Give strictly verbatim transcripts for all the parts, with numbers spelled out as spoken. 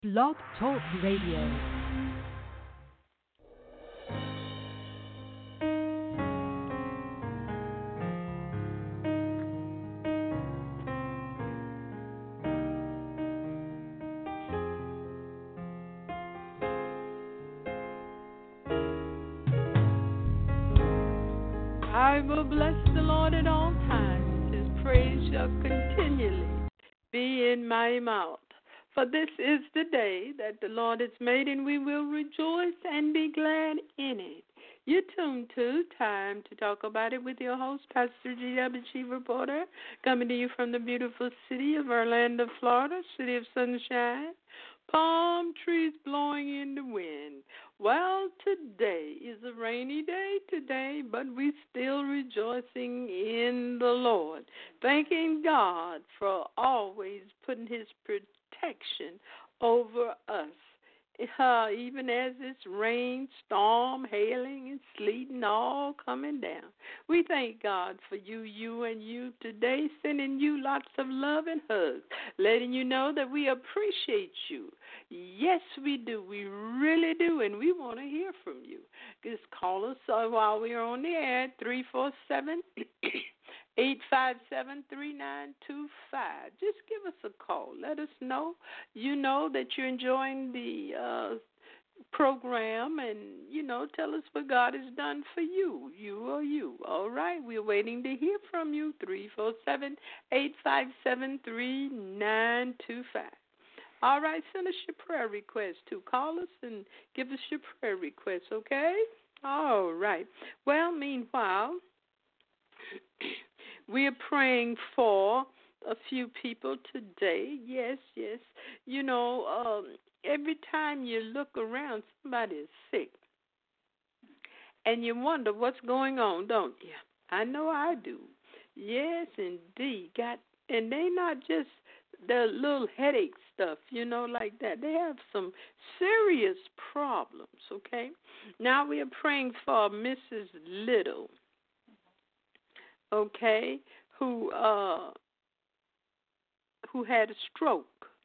Blog Talk Radio. I will bless the Lord at all times. His praise shall continually be in my mouth. For this is the day that the Lord has made, and we will rejoice and be glad in it. You're tuned to Time to Talk About It with your host, Pastor G W. Chief Reporter, coming to you from the beautiful city of Orlando, Florida, city of sunshine, palm trees blowing in the wind. Well, today is a rainy day today, but we're still rejoicing in the Lord, thanking God for always putting his protection over us. Uh, even as it's rain, storm, hailing, and sleeting all coming down. We thank God for you, you, and you today, sending you lots of love and hugs, letting you know that we appreciate you. Yes, we do. We really do, and we want to hear from you. Just call us uh, while we're on the air, three four seven, eight five seven, three nine two five. Just give us a call. Let us know. You know that you're enjoying the uh, program, and, you know, tell us what God has done for you, you or you. All right, we're waiting to hear from you, three four seven, eight five seven, three nine two five. All right, send us your prayer request, too. Call us and give us your prayer request, okay? All right. Well, meanwhile, we are praying for a few people today. Yes, yes. You know, um, every time you look around, somebody is sick. And you wonder what's going on, don't you? I know I do. Yes, indeed. Got, and they not just the little headache stuff, you know, like that. They have some serious problems, okay? Now we are praying for Missus Little, okay, who uh, who had a stroke.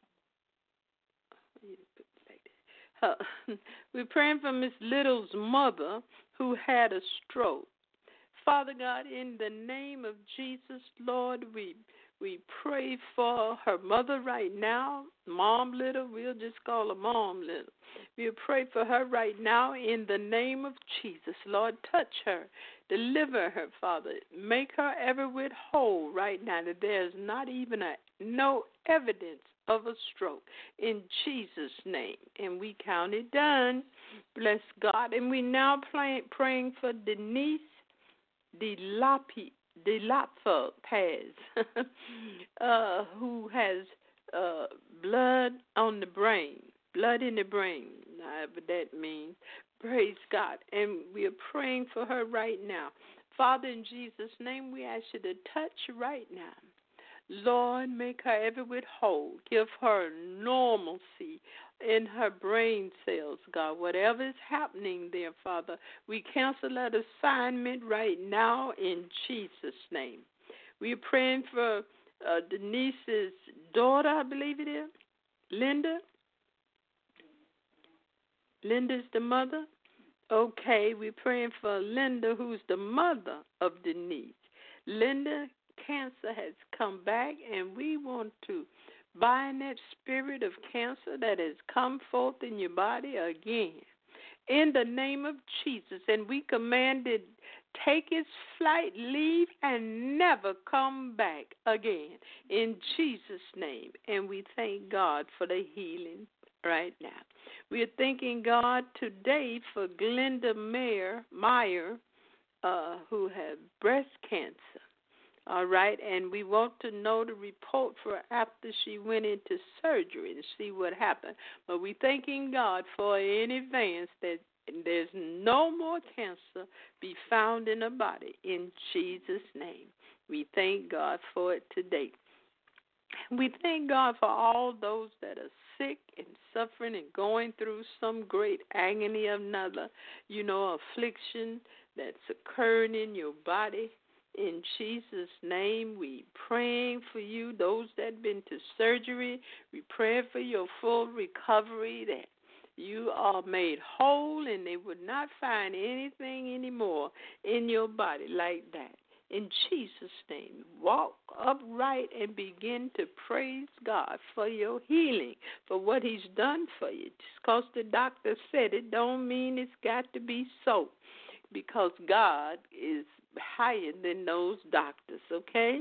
Uh, we're praying for Miss Little's mother who had a stroke. Father God, in the name of Jesus, Lord, we we pray for her mother right now, Mom Little. We'll just call her Mom Little. We pray for her right now in the name of Jesus. Lord, touch her. Deliver her, Father. Make her ever with whole right now, that there's not even a no evidence of a stroke. In Jesus' name. And we count it done. Bless God. And we now play, praying for Denise DeLapi, DeLapfa Paz, uh, who has uh, blood on the brain, blood in the brain, whatever that means. Praise God. And we are praying for her right now. Father, in Jesus' name, we ask you to touch right now. Lord, make her every whit whole. Give her normalcy in her brain cells, God. Whatever is happening there, Father, we cancel that assignment right now in Jesus' name. We are praying for uh, Denise's daughter, I believe it is, Linda. Linda's the mother? Okay, we're praying for Linda, who's the mother of Denise. Linda, cancer has come back, and we want to bind that spirit of cancer that has come forth in your body again. In the name of Jesus, and we command it, take its flight, leave, and never come back again. In Jesus' name, and we thank God for the healing right now. We are thanking God today for Glenda Meyer, Meyer, uh, who had breast cancer. All right, and we want to know the report for after she went into surgery to see what happened. But we're thanking God for in advance that there's no more cancer be found in her body. In Jesus' name, we thank God for it today. We thank God for all those that are sick and suffering and going through some great agony of another, you know, affliction that's occurring in your body. In Jesus' name, we praying for you. Those that been to surgery, we pray for your full recovery, that you are made whole and they would not find anything anymore in your body like that. In Jesus' name, walk upright and begin to praise God for your healing, for what he's done for you. Just because the doctor said it don't mean it's got to be so, because God is higher than those doctors, okay?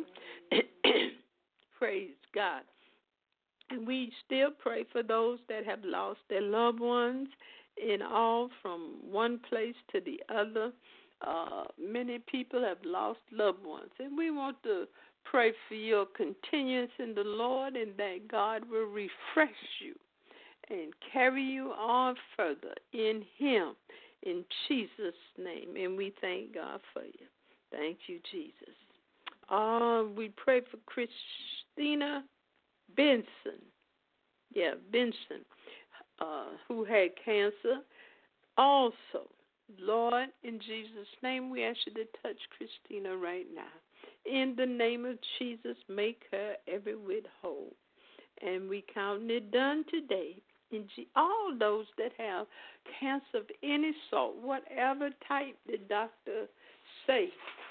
Praise God. And we still pray for those that have lost their loved ones in all from one place to the other. Uh, many people have lost loved ones, and we want to pray for your continuance in the Lord, and that God will refresh you and carry you on further in him, in Jesus' name. And we thank God for you. Thank you, Jesus. Uh, we pray for Christina Benson. Yeah, Benson, uh, who had cancer. Also, Lord, in Jesus' name, we ask you to touch Christina right now. In the name of Jesus, make her every whit whole. And we count it done today. In G- all those that have cancer of any sort, whatever type the doctor say,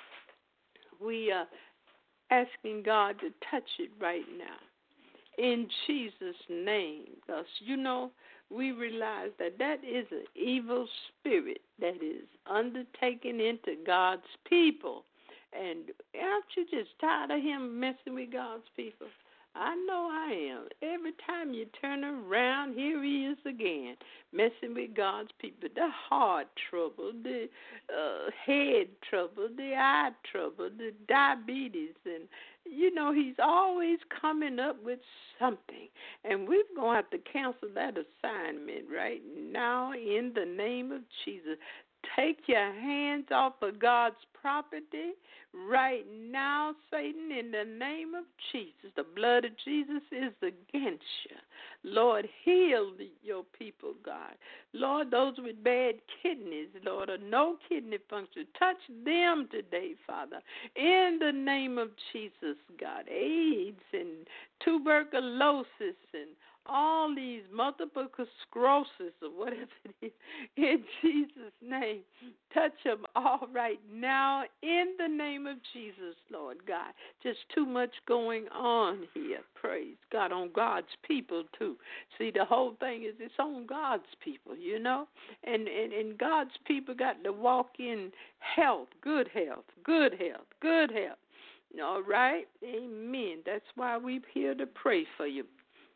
we are asking God to touch it right now. In Jesus' name, because, you know, we realize that that is an evil spirit that is undertaken into God's people. And aren't you just tired of him messing with God's people? I know I am. Every time you turn around, here he is again, messing with God's people. The heart trouble, the uh, head trouble, the eye trouble, the diabetes, and you know, he's always coming up with something. And we're going to have to cancel that assignment right now in the name of Jesus. Take your hands off of God's property right now, Satan, in the name of Jesus. The blood of Jesus is against you. Lord, heal your people, God. Lord, those with bad kidneys, Lord, or no kidney function, touch them today, Father, in the name of Jesus, God. AIDS and tuberculosis and all these multiple sclerosis or whatever it is, in Jesus' name, touch them all right now in the name of Jesus, Lord God. Just too much going on here, praise God, on God's people too. See, the whole thing is it's on God's people, you know, and, and, and God's people got to walk in health, good health, good health, good health. All right? Amen. That's why we're here to pray for you.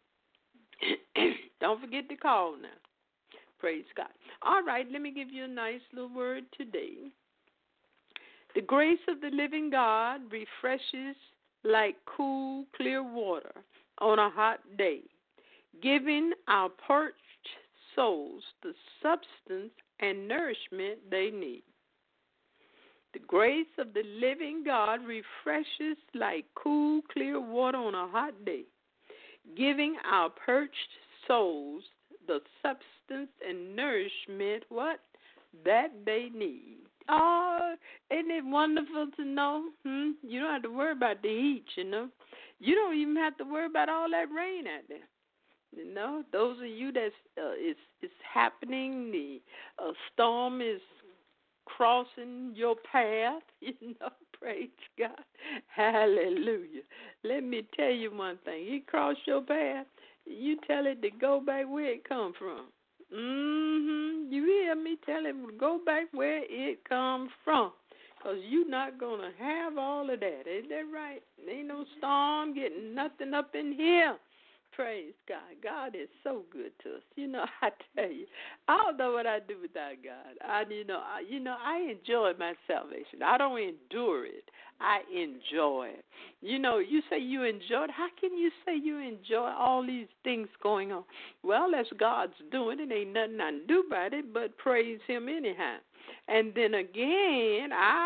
Don't forget to call now. Praise God. All right, let me give you a nice little word today. The grace of the living God refreshes like cool, clear water on a hot day, giving our parched souls the substance and nourishment they need. The grace of the living God refreshes like cool, clear water on a hot day, giving our parched souls the substance and nourishment, what? That they need. Oh, isn't it wonderful to know? Hmm? You don't have to worry about the heat, you know. You don't even have to worry about all that rain out there. You know, those of you that's uh, it's it's happening. The uh, storm is crossing your path. You know, praise God, hallelujah. Let me tell you one thing: it crossed your path. You tell it to go back where it come from. Mm-hmm. You hear me? Tell it to go back where it come from. Because you're not going to have all of that. Ain't that right? Ain't no storm getting nothing up in here. Praise God. God is so good to us. You know, I tell you, I don't know what I'd do without God. I, you know, I, you know, I enjoy my salvation. I don't endure it. I enjoy it. You know, you say you enjoy it. How can you say you enjoy all these things going on? Well, that's God's doing it. Ain't nothing I can do about it but praise him anyhow. And then again, I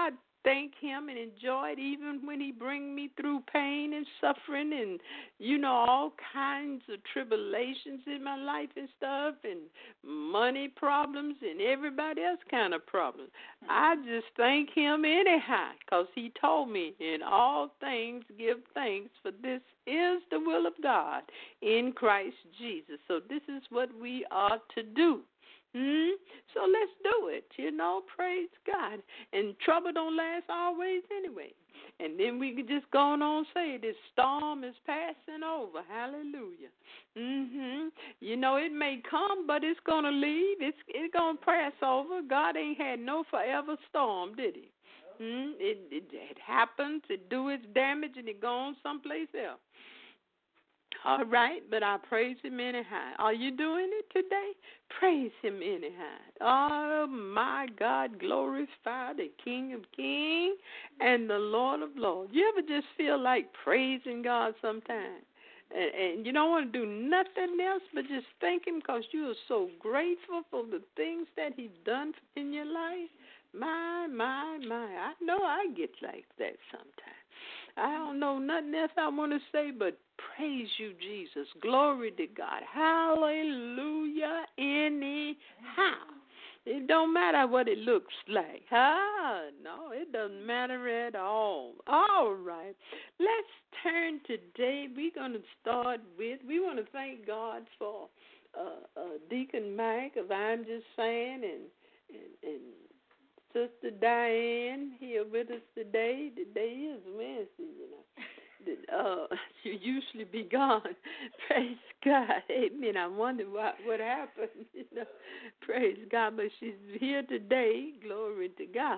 thank him and enjoy it even when he bring me through pain and suffering and, you know, all kinds of tribulations in my life and stuff and money problems and everybody else kind of problems. I just thank him anyhow because he told me in all things give thanks, for this is the will of God in Christ Jesus. So this is what we are to do. Hmm? So let's do it, you know, praise God. And trouble don't last always anyway. And then we can just go on and say this storm is passing over. Hallelujah. Mm-hmm. You know, it may come, but it's going to leave. It's, it's going to pass over. God ain't had no forever storm, did he? Mm, it, it, it happens, it do its damage, and it goes someplace else. All right, but I praise him anyhow. Are you doing it today? Praise him anyhow. Oh, my God, glorify the King of Kings and the Lord of Lords. You ever just feel like praising God sometimes? And, and you don't want to do nothing else but just thank him because you are so grateful for the things that he's done in your life? My, my, my. I know I get like that sometimes. I don't know nothing else I want to say but praise you, Jesus. Glory to God. Hallelujah anyhow. It don't matter what it looks like. Ah, no, it doesn't matter at all. All right. Let's turn today. We're going to start with, we want to thank God for uh, uh, Deacon Mike of I'm Just Saying and, and, and Sister Diane here with us today. Today is Wednesday, you know. Uh, she usually be gone. Praise God. Amen. I wonder what, what happened, you know. Praise God. But she's here today. Glory to God.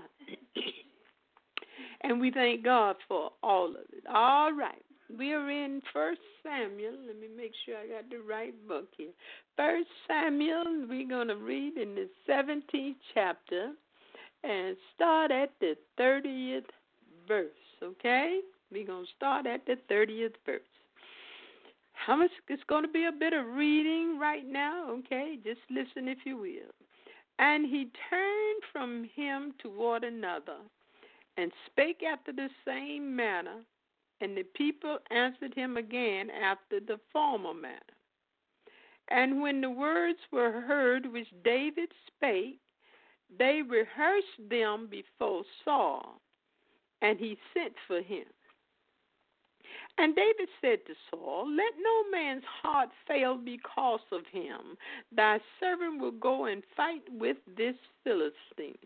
And we thank God for all of it. All right. We are in First Samuel. Let me make sure I got the right book here. First Samuel, we're going to read in the seventeenth chapter and start at the thirtieth verse, okay? We're going to start at the thirtieth verse. How much? It's going to be a bit of reading right now, okay? Just listen if you will. And he turned from him toward another and spake after the same manner, and the people answered him again after the former manner. And when the words were heard which David spake, they rehearsed them before Saul, and he sent for him. And David said to Saul, let no man's heart fail because of him. Thy servant will go and fight with this Philistine.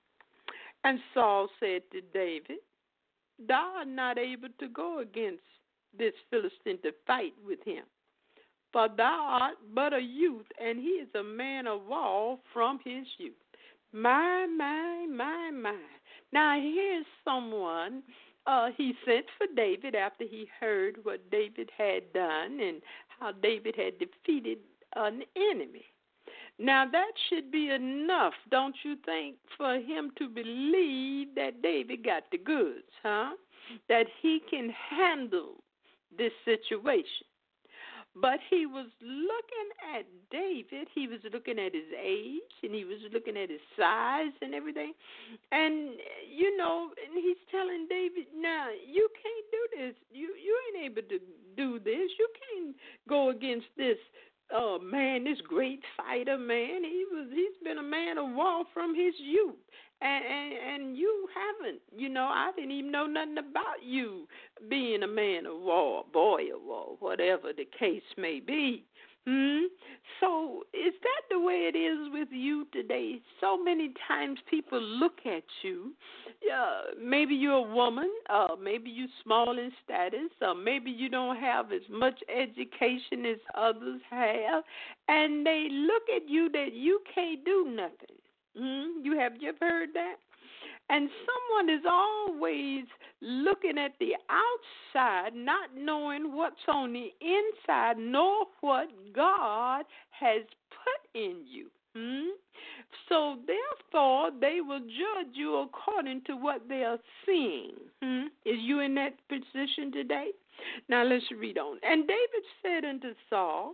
And Saul said to David, thou art not able to go against this Philistine to fight with him, for thou art but a youth, and he is a man of war from his youth. My, my, my, my. Now here's someone, uh, he sent for David after he heard what David had done and how David had defeated an enemy. Now that should be enough, don't you think, for him to believe that David got the goods, huh? That he can handle this situation. But he was looking at David. He was looking at his age, and he was looking at his size and everything. And, you know, and he's telling David, now, you can't do this. You you ain't able to do this. You can't go against this uh, man, this great fighter man. He was, he's been a man of war from his youth. And, and and you haven't, you know, I didn't even know nothing about you being a man of war, boy of war, whatever the case may be. Hmm? So is that the way it is with you today? So many times people look at you. Uh, maybe you're a woman, uh, maybe you're small in status, or maybe you don't have as much education as others have, and they look at you that you can't do nothing. Mm, you have you ever heard that? And someone is always looking at the outside, not knowing what's on the inside, nor what God has put in you. Hmm? So therefore, they will judge you according to what they are seeing. Hmm? Is you in that position today? Now let's read on. And David said unto Saul,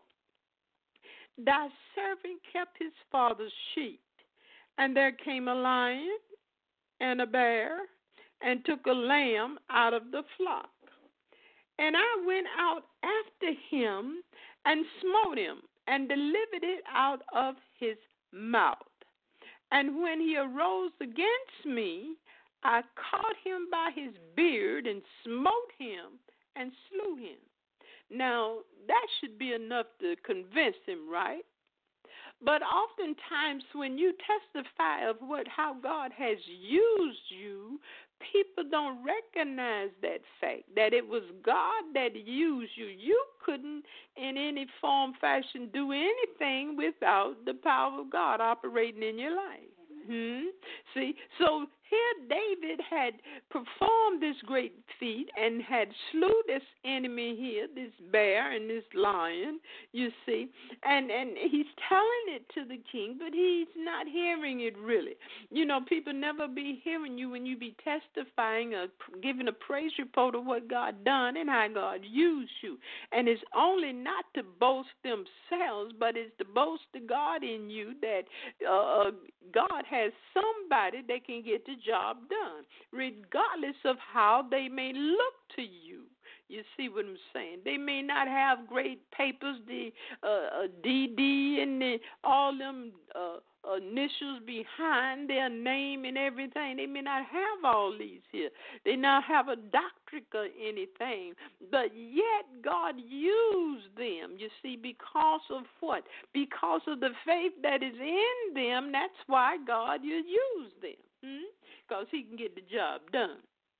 thy servant kept his father's sheep. And there came a lion and a bear and took a lamb out of the flock. And I went out after him and smote him and delivered it out of his mouth. And when he arose against me, I caught him by his beard and smote him and slew him. Now, that should be enough to convince him, right? But oftentimes when you testify of what how God has used you, people don't recognize that fact, that it was God that used you. You couldn't in any form, fashion, do anything without the power of God operating in your life. Hmm? See, so here David had performed this great feat and had slew this enemy here, this bear and this lion, you see, and, and he's telling it to the king, but he's not hearing it really. You know, people never be hearing you when you be testifying or giving a praise report of what God done and how God used you. And it's only not to boast themselves, but it's to boast the God in you that uh, God has somebody that can get the job done, regardless of how they may look to you. You see what I'm saying? They may not have great papers, the uh, D D and the, all them uh, initials behind their name and everything. They may not have all these here. They not have a doctorate or anything. But yet God used them, you see, because of what? Because of the faith that is in them. That's why God will use them. Hmm? Because he can get the job done.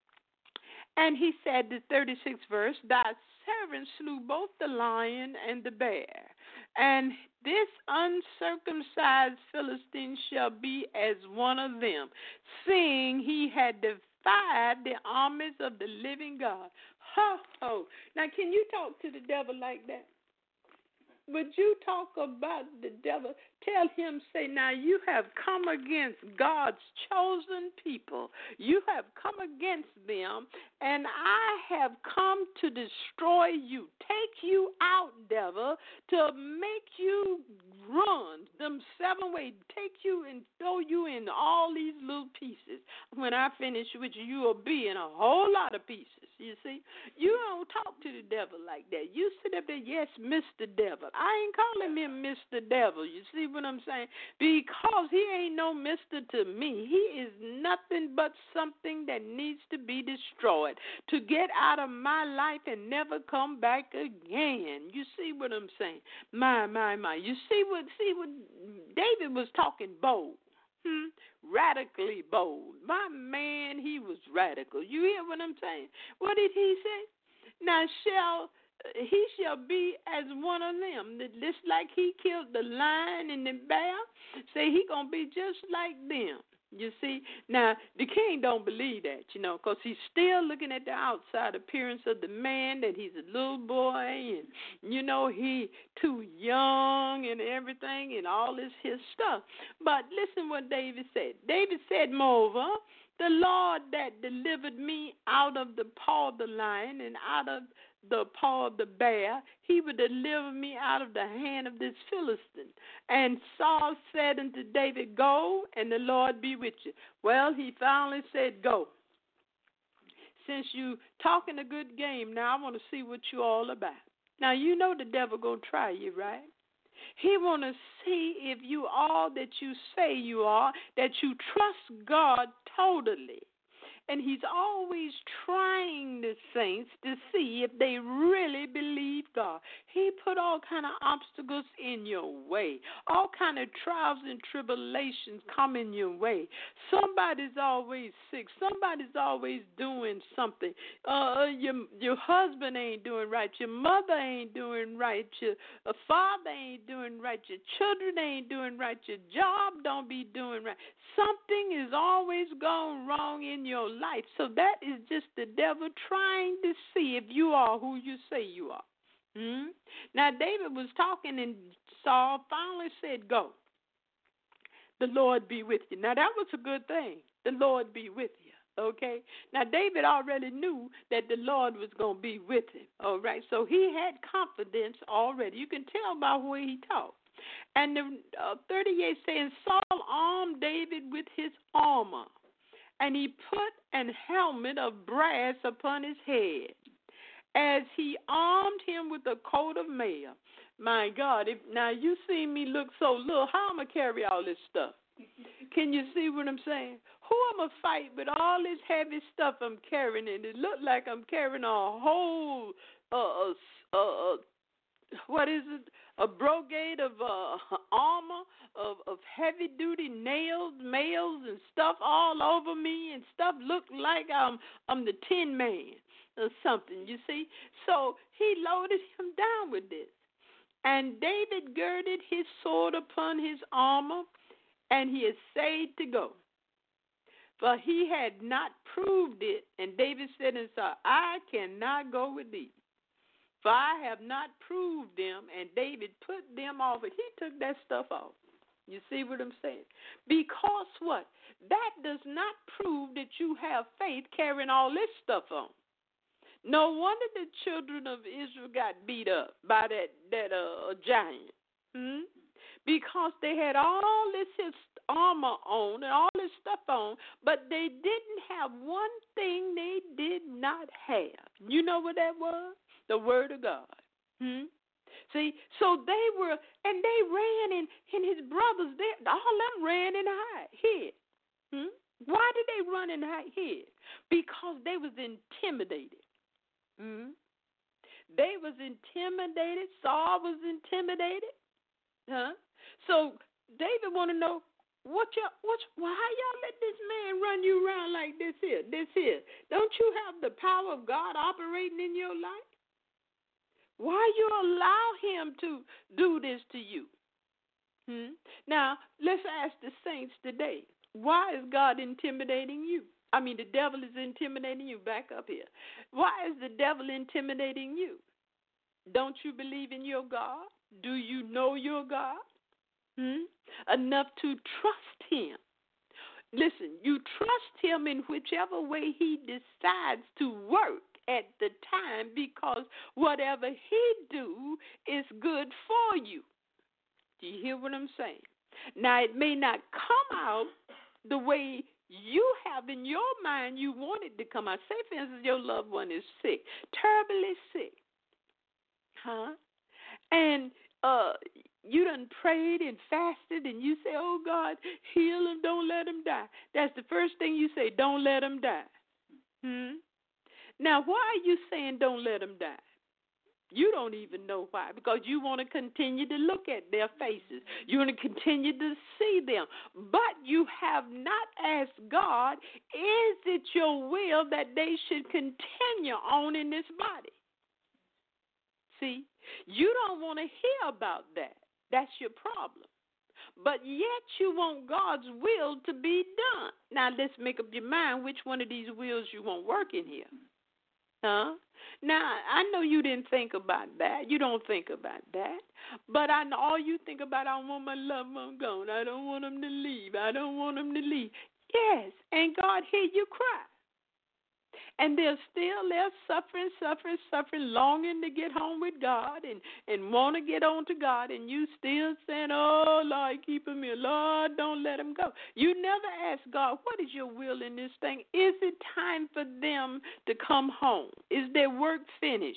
And he said, the thirty-sixth verse, thy servant slew both the lion and the bear, and this uncircumcised Philistine shall be as one of them, seeing he had defied the armies of the living God. Ho, ho. Now, can you talk to the devil like that? Would you talk about the devil? Tell him, say, now you have come against God's chosen people. You have come against them, and I have come to destroy you. Take you out, devil, to make you run them seven ways. Take you and throw you in all these little pieces. When I finish with you, you will be in a whole lot of pieces. You see, you don't talk to the devil like that. You sit up there, yes, Mister Devil. I ain't calling him Mister Devil. You see what I'm saying? Because he ain't no Mister to me. He is nothing but something that needs to be destroyed to get out of my life and never come back again. You see what I'm saying? My, my, my. You see what? See what? David was talking bold. Hmm? Radically bold. My man, he was radical. You hear what I'm saying? What did he say? Now shall he shall be as one of them. Just like he killed the lion and the bear, say he gonna be just like them. You see? Now, the king don't believe that, you know, because he's still looking at the outside appearance of the man, that he's a little boy, and, you know, he too young and everything and all this his stuff. But listen what David said. David said, moreover, the Lord that delivered me out of the paw of the lion and out of the paw of the bear, he would deliver me out of the hand of this Philistine. And Saul said unto David, go, and the Lord be with you. Well, he finally said, go. Since you talking a good game, now I want to see what you all about. Now, you know the devil going to try you, right? He want to see if you all that you say you are, that you trust God totally. And he's always trying the saints to see if they really believe God. He put all kind of obstacles in your way. All kind of trials and tribulations come in your way. Somebody's always sick. Somebody's always doing something. Uh, your your husband ain't doing right. Your mother ain't doing right. Your uh, father ain't doing right. Your children ain't doing right. Your job don't be doing right. Something is always going wrong in your life. So that is just the devil trying to see if you are who you say you are. Hmm? Now, David was talking, and Saul finally said, go. The Lord be with you. Now, that was a good thing. The Lord be with you. Okay? Now, David already knew that the Lord was going to be with him. All right? So he had confidence already. You can tell by the way he talked. And the uh, thirty-eight saying, Saul armed David with his armor. And he put an helmet of brass upon his head, as he armed him with a coat of mail. My God, if now you see me look so little, how am I carry all this stuff? Can you see what I'm saying? Who am I fight with all this heavy stuff I'm carrying, and it look like I'm carrying a whole, uh, uh, uh, what is it? A brigade of uh, armor, of, of heavy-duty nails, nails, and stuff all over me, and stuff look like I'm I'm the Tin Man or something. You see? So he loaded him down with this, and David girded his sword upon his armor, and he essayed to go. For he had not proved it, and David said himself, I cannot go with thee, for I have not proved them. And David put them off, and he took that stuff off. You see what I'm saying? Because what? That does not prove that you have faith carrying all this stuff on. No wonder the children of Israel got beat up by that, that uh, giant. Hmm? Because they had all this his armor on and all this stuff on, but they didn't have one thing they did not have. You know what that was? The Word of God. Hmm? See, so they were, and they ran, and, and his brothers, they, all of them ran and hide, hid. Hmm? Why did they run and hide, hid? Because they was intimidated. Hmm? They was intimidated. Saul was intimidated. Huh? So David want to know, what y'all, what, why y'all let this man run you around like this here, this here? Don't you have the power of God operating in your life? Why you allow him to do this to you? Hmm? Now, let's ask the saints today, why is God intimidating you? I mean, the devil is intimidating you. Back up here. Why is the devil intimidating you? Don't you believe in your God? Do you know your God? Hmm? Enough to trust him. Listen, you trust him in whichever way he decides to work at the time, because whatever he do is good for you. Do you hear what I'm saying? Now, it may not come out the way you have in your mind you want it to come out. Say, for instance, your loved one is sick, terribly sick. Huh? And uh, you done prayed and fasted, and you say, oh, God, heal him, don't let him die. That's the first thing you say, don't let him die. Hmm? Now, why are you saying don't let him die? You don't even know why, because you want to continue to look at their faces. You want to continue to see them. But you have not asked God, is it your will that they should continue on in this body? See, you don't want to hear about that. That's your problem. But yet you want God's will to be done. Now, let's make up your mind which one of these wills you want working here. Huh? Now, I know you didn't think about that. You don't think about that. But I know all you think about, I want my loved one gone. I don't want them to leave. I don't want them to leave. Yes, and God hear you cry. And they're still there suffering, suffering, suffering, longing to get home with God and, and want to get on to God. And you still saying, oh, Lord, keep him here. Lord, don't let him go. You never ask God, what is your will in this thing? Is it time for them to come home? Is their work finished?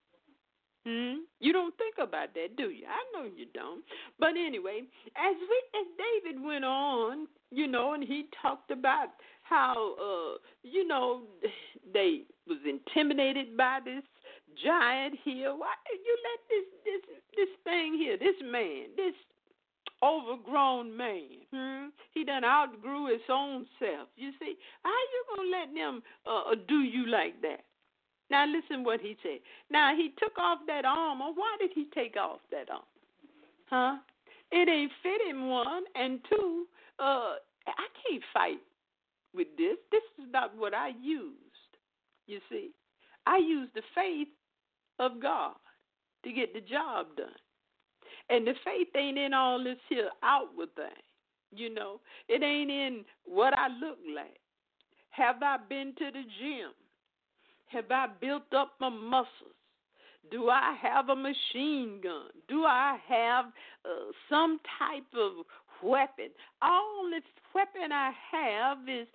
Hmm? You don't think about that, do you? I know you don't. But anyway, as we, as David went on, you know, and he talked about how, uh, you know, they was intimidated by this giant here. Why did you let this this this thing here, this man, this overgrown man, hmm? He done outgrew his own self. You see, how you gonna let them uh, do you like that? Now listen what he said. Now he took off that armor. Why did he take off that armor? Huh? It ain't fit him, one, and two, uh, I can't fight with this. This is not what I used. You see, I used the faith of God to get the job done. And the faith ain't in all this here outward thing. You know, it ain't in what I look like. Have I been to the gym? Have I built up my muscles? Do I have a machine gun? Do I have uh, some type of weapon? All the weapon I have is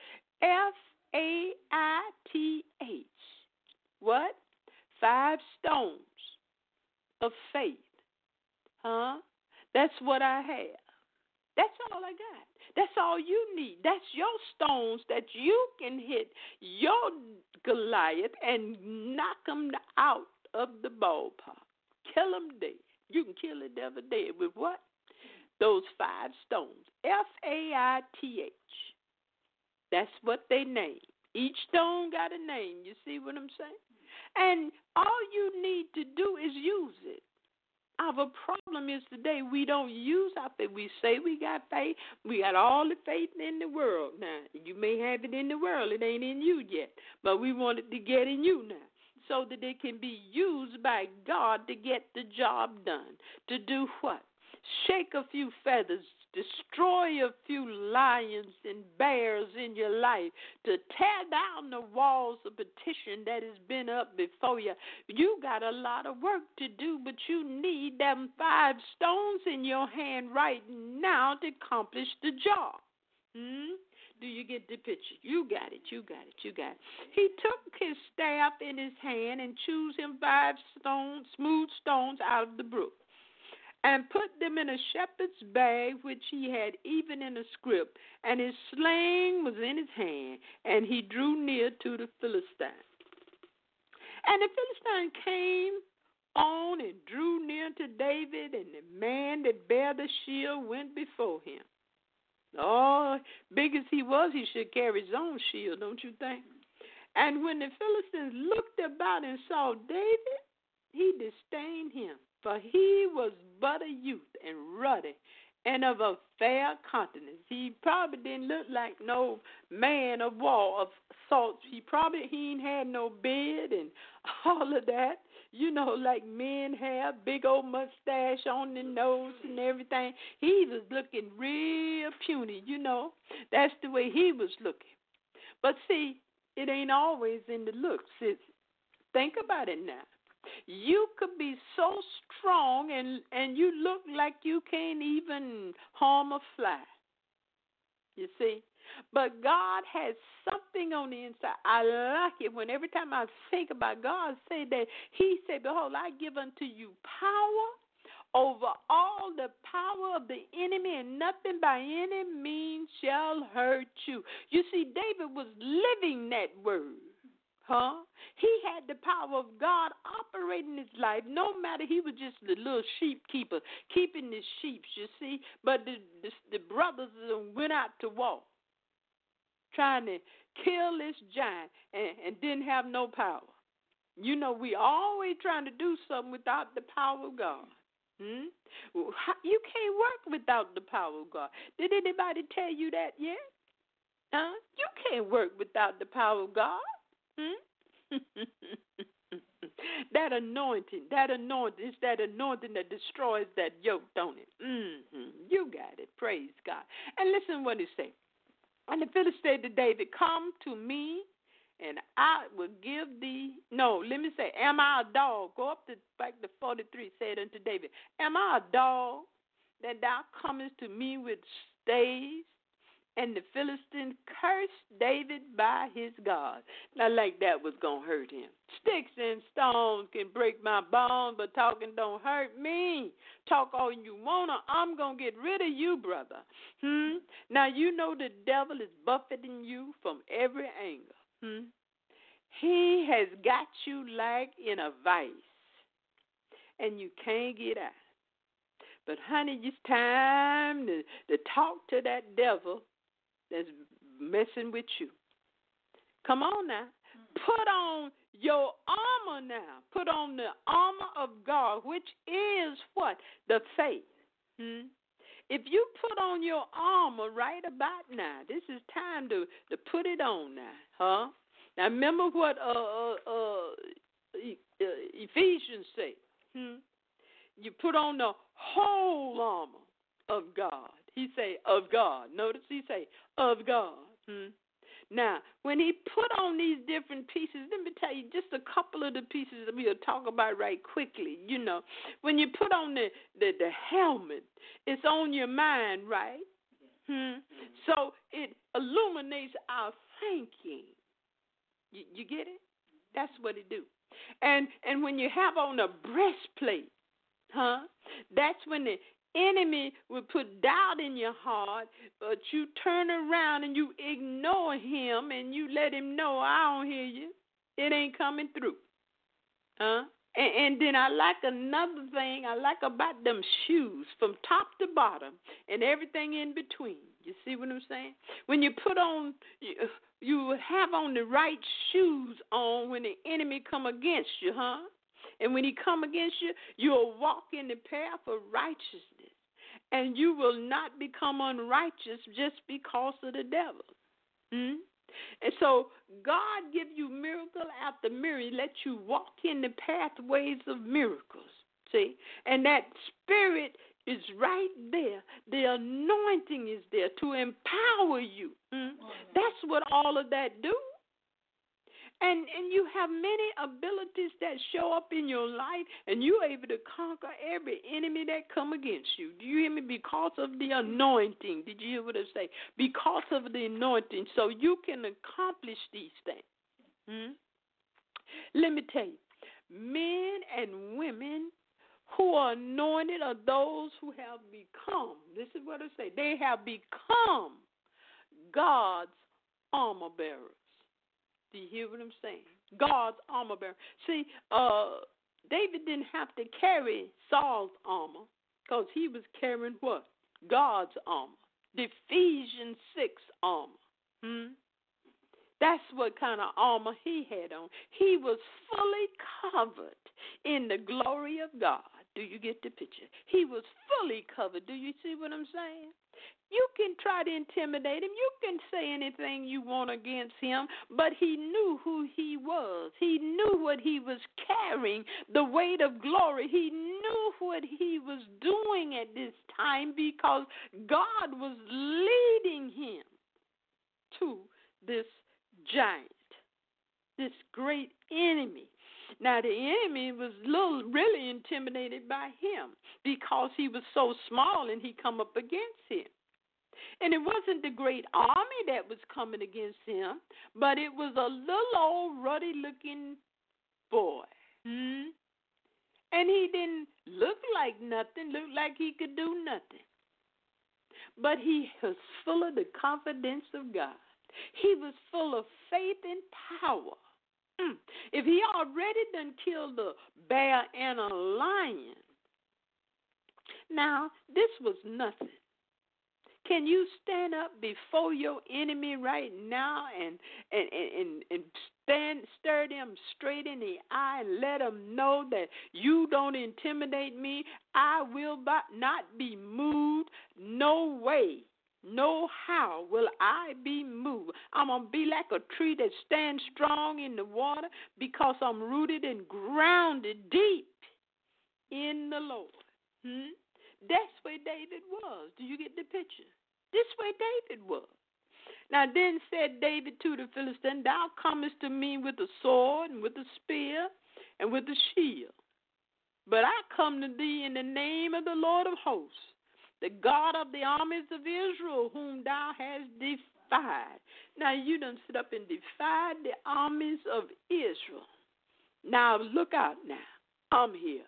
F A I T H. What? Five stones of faith. Huh? That's what I have. That's all I got. That's all you need. That's your stones that you can hit your Goliath and knock him out of the ballpark. Kill him dead. You can kill the devil dead with what? Those five stones. F A I T H. That's what they name. Each stone got a name. You see what I'm saying? And all you need to do is use it. Our problem is today we don't use our faith. We say we got faith. We got all the faith in the world. Now, you may have it in the world. It ain't in you yet. But we want it to get in you now so that it can be used by God to get the job done. To do what? Shake a few feathers, destroy a few lions and bears in your life, to tear down the walls of petition that has been up before you. You got a lot of work to do, but you need them five stones in your hand right now to accomplish the job. Hmm? Do you get the picture? You got it, you got it, you got it. He took his staff in his hand and chose him five stones, smooth stones out of the brook, and put them in a shepherd's bag which he had even in a scrip, and his sling was in his hand, and he drew near to the Philistine. And the Philistine came on and drew near to David, and the man that bare the shield went before him. Oh, big as he was, he should carry his own shield, don't you think? And when the Philistines looked about and saw David, he disdained him, for he was but a youth and ruddy and of a fair countenance. He probably didn't look like no man of war of sorts. He probably he ain't had no beard and all of that, you know, like men have, big old mustache on the nose and everything. He was looking real puny, you know. That's the way he was looking. But see, it ain't always in the looks, is it? Think about it now. You could be so strong and, and you look like you can't even harm a fly. You see? But God has something on the inside. I like it when every time I think about God, say that he said, behold, I give unto you power over all the power of the enemy, and nothing by any means shall hurt you. You see, David was living that word. Huh? He had the power of God operating his life, no matter he was just the little sheep keeper, keeping the sheep, you see. But the, the, the brothers went out to war, trying to kill this giant, and, and didn't have no power. You know, we always trying to do something without the power of God. Hmm? You can't work without the power of God. Did anybody tell you that yet? Huh? You can't work without the power of God. Hmm? That anointing, that anointing, it's that anointing that destroys that yoke, don't it? Mm-hmm. You got it. Praise God. And listen what he said. And the Philistine said to David, come to me, and I will give thee, no, let me say, am I a dog? Go up to back to forty-three, said unto David, am I a dog that thou comest to me with staves? And the Philistine cursed David by his God. Now, like that was going to hurt him. Sticks and stones can break my bones, but talking don't hurt me. Talk all you want to, I'm going to get rid of you, brother. Hmm? Now, you know the devil is buffeting you from every angle. Hmm? He has got you like in a vice, and you can't get out. But, honey, it's time to, to talk to that devil that's messing with you. Come on now. Put on your armor now. Put on the armor of God, which is what? The faith. Hmm? If you put on your armor right about now, this is time to, to put it on now. Huh? Now remember what uh, uh, uh, Ephesians say. Hmm? You put on the whole armor of God. He say, of God. Notice he say, of God. Hmm? Now, when he put on these different pieces, let me tell you just a couple of the pieces that we'll talk about right quickly. You know, when you put on the, the, the helmet, it's on your mind, right? Hmm. So it illuminates our thinking. You, you get it? That's what it do. And and when you have on a breastplate, huh? That's when the enemy will put doubt in your heart, but you turn around and you ignore him and you let him know, I don't hear you. It ain't coming through. Huh? And, and then I like another thing I like about them shoes from top to bottom and everything in between. You see what I'm saying? When you put on, you, you have on the right shoes on when the enemy come against you, huh? And when he come against you, you'll walk in the path of righteousness. And you will not become unrighteous just because of the devil. Hmm? And so God give you miracle after miracle, let you walk in the pathways of miracles. See? And that spirit is right there. The anointing is there to empower you. Hmm? That's what all of that do. And and you have many abilities that show up in your life, and you're able to conquer every enemy that come against you. Do you hear me? Because of the anointing. Did you hear what I say? Because of the anointing. So you can accomplish these things. Hmm? Let me tell you, men and women who are anointed are those who have become, this is what I say, they have become God's armor bearers. Do you hear what I'm saying? God's armor bearer. See, uh, David didn't have to carry Saul's armor because he was carrying what? God's armor. The Ephesians six armor. Hmm? That's what kind of armor he had on. He was fully covered in the glory of God. Do you get the picture? He was fully covered. Do you see what I'm saying? You can try to intimidate him. You can say anything you want against him, but he knew who he was. He knew what he was carrying, the weight of glory. He knew what he was doing at this time because God was leading him to this giant, this great enemy. Now, the enemy was little, really intimidated by him because he was so small and he come up against him. And it wasn't the great army that was coming against him, but it was a little old ruddy-looking boy. Hmm? And he didn't look like nothing, look like he could do nothing. But he was full of the confidence of God. He was full of faith and power. Hmm. If he already done killed a bear and a lion, now this was nothing. Can you stand up before your enemy right now and and, and, and stand, stare them straight in the eye and let them know that you don't intimidate me? I will not be moved. No way, no how will I be moved. I'm going to be like a tree that stands strong in the water because I'm rooted and grounded deep in the Lord. Hmm? That's where David was. Do you get the picture? This way David was. Now then said David to the Philistine, thou comest to me with a sword and with a spear and with a shield. But I come to thee in the name of the Lord of hosts, the God of the armies of Israel, whom thou hast defied. Now you done sit up and defied the armies of Israel. Now look out now. I'm here.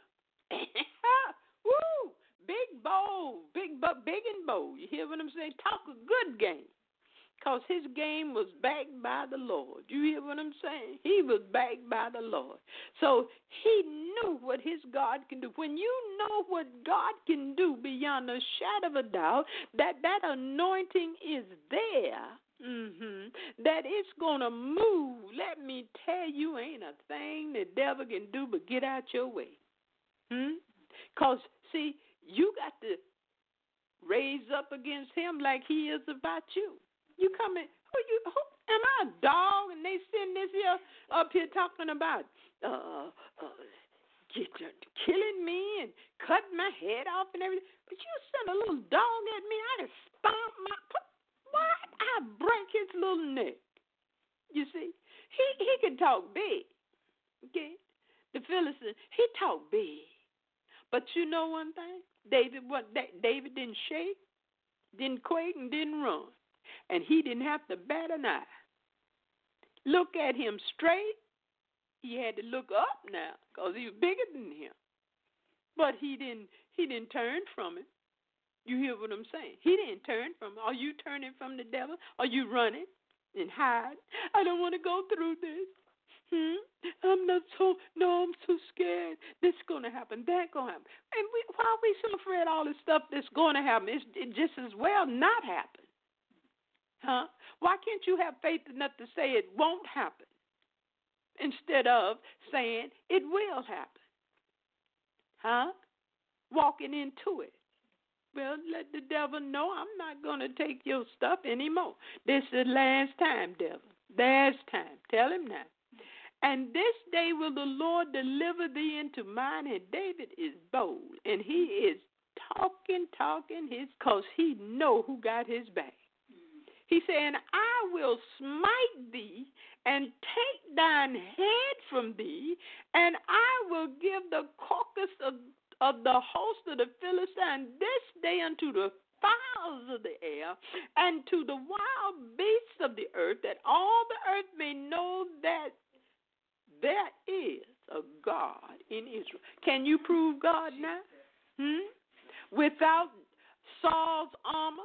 Woo! Big bold, big big and bold. You hear what I'm saying? Talk a good game. Because his game was backed by the Lord. You hear what I'm saying? He was backed by the Lord. So he knew what his God can do. When you know what God can do beyond a shadow of a doubt, that that anointing is there, mm-hmm, that it's going to move. Let me tell you, ain't a thing the devil can do but get out your way. Because, hmm? see, you got to raise up against him like he is about you. You come in, who you, who, am I a dog? And they sitting this here up here talking about uh, uh, get, uh, killing me and cutting my head off and everything. But you send a little dog at me, I just stomp my, what? I break his little neck. You see, he he can talk big. Okay, the Philistine, he talk big. But you know one thing, David, what David didn't shake. didn't quake and didn't run. And he didn't have to bat an eye. Look at him straight. He had to look up now because he was bigger than him. But he didn't he didn't turn from it. You hear what I'm saying? He didn't turn from it. Are you turning from the devil? Are you running and hide? I don't want to go through this. Hmm? I'm not so, no, I'm so scared. This is going to happen, that going to happen. And we, why are we so afraid of all this stuff that's going to happen? It's, it just as well not happen. Huh? Why can't you have faith enough to say it won't happen instead of saying it will happen? Huh? Walking into it. Well, let the devil know I'm not going to take your stuff anymore. This is the last time, devil. Last time. Tell him now. And this day will the Lord deliver thee into mine. And David is bold. And he is talking, talking his, because he know who got his back. He said, and I will smite thee and take thine head from thee, and I will give the carcass of, of the host of the Philistines this day unto the fowls of the air and to the wild beasts of the earth, that all the earth may know that there is a God in Israel. Can you prove God now? Hmm? Without Saul's armor?